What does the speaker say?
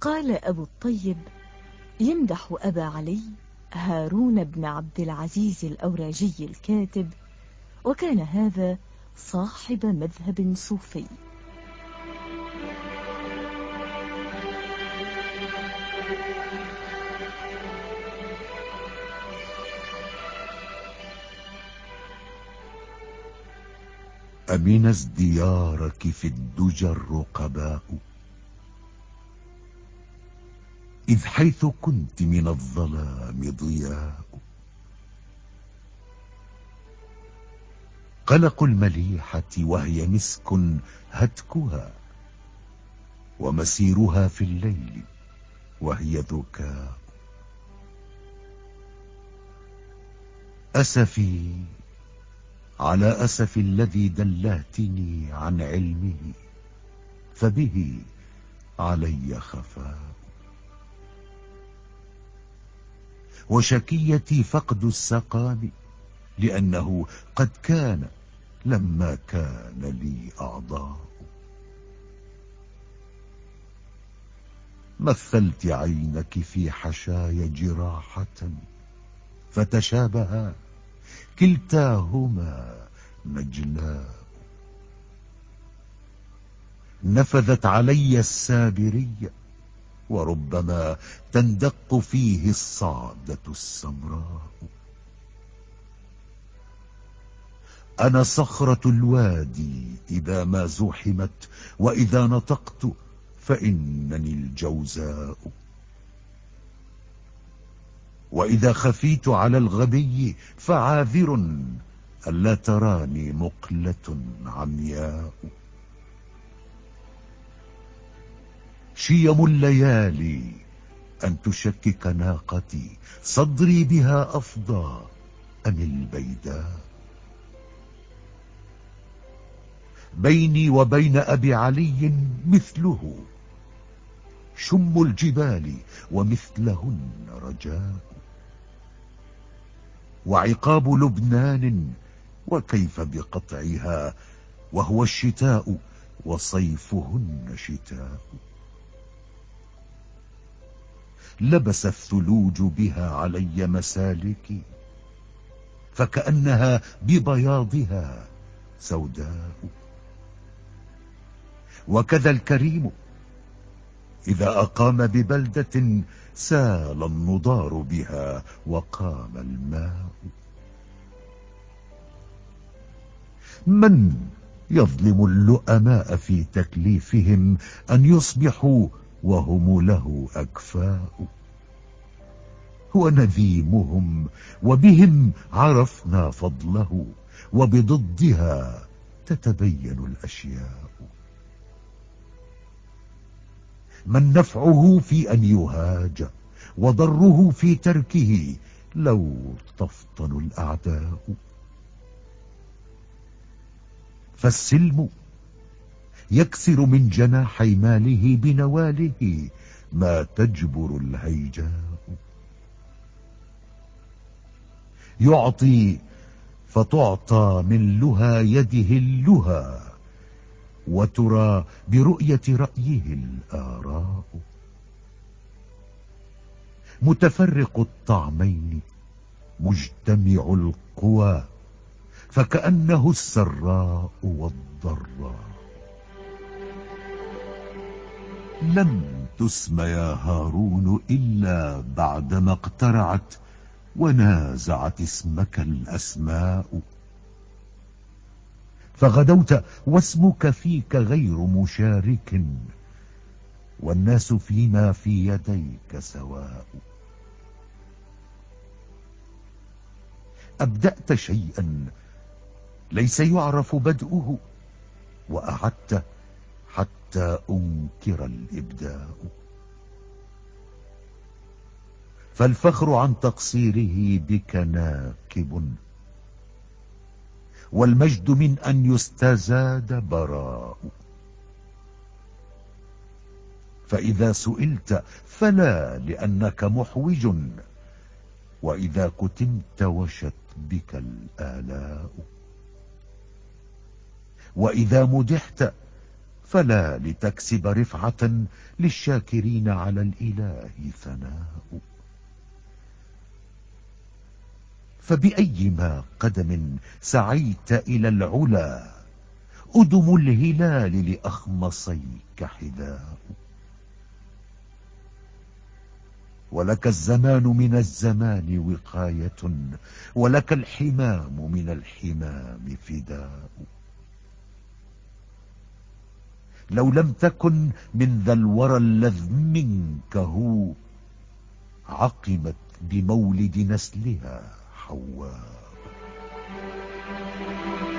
قال أبو الطيب يمدح أبا علي هارون بن عبد العزيز الأوراجي الكاتب، وكان هذا صاحب مذهب صوفي. أمن ازديارك في الدجى الرقباء، إذ حيث كنت من الظلام ضياء. قلق المليحة وهي مسك هتكها، ومسيرها في الليل وهي ذكاء. أسفي على أسف الذي دلهتني عن علمه، فبه علي خفاء. وشكيتي فقد السقام، لأنه قد كان لما كان لي أعضاء. مثلت عينك في حشايا جراحة فتشابها، كلتاهما مجلاء. نفذت علي السابرية، وربما تندق فيه الصعدة السمراء. أنا صخرة الوادي إذا ما زحمت، وإذا نطقت فإنني الجوزاء. وإذا خفيت على الغبي فعاذر، ألا تراني مقلة عمياء. شيم الليالي أن تشكك ناقتي، صدري بها أفضى أم البيداء. بيني وبين أبي علي مثله، شم الجبال ومثلهن رجاء. وعقاب لبنان وكيف بقطعها، وهو الشتاء وصيفهن شتاء. لبس الثلوج بها علي مسالكي، فكأنها ببياضها سوداء. وكذا الكريم إذا أقام ببلدة سال النضار بها وقام الماء. من يظلم اللؤماء في تكليفهم أن يصبحوا وهم له أكفاء؟ هو نذيمهم، وبهم عرفنا فضله، وبضدها تتبين الأشياء. من نفعه في أن يهاج، وضره في تركه لو تفطن الأعداء. فالسلم يكسر من جناحي ماله بنواله ما تجبر الهيجاء. يعطي فتعطى من لهى يده اللهى، وترى برؤية رأيه الآراء. متفرق الطعمين مجتمع القوى، فكأنه السراء والضراء. لم تسم يا هارون إلا بعدما اقترعت ونازعت اسمك الأسماء. فغدوت واسمك فيك غير مشارك، والناس فيما في يديك سواء. أبدأت شيئا ليس يعرف بدءه، وأعدت حتى أنكر الإبداء. فالفخر عن تقصيره بك ناكب، والمجد من أن يستزاد براء. فإذا سئلت فلا لأنك محوج، وإذا كتمت وشت بك الآلاء. وإذا مدحت فلا لتكسب رفعة للشاكرين على الإله ثناء. فبأيما قدم سعيت إلى العلا، أدم الهلال لأخمصيك حذاء. ولك الزمان من الزمان وقاية، ولك الحمام من الحمام فداء. لو لم تكن من ذا الورى اللذ منك هو، عقمت بمولد نسلها حواء.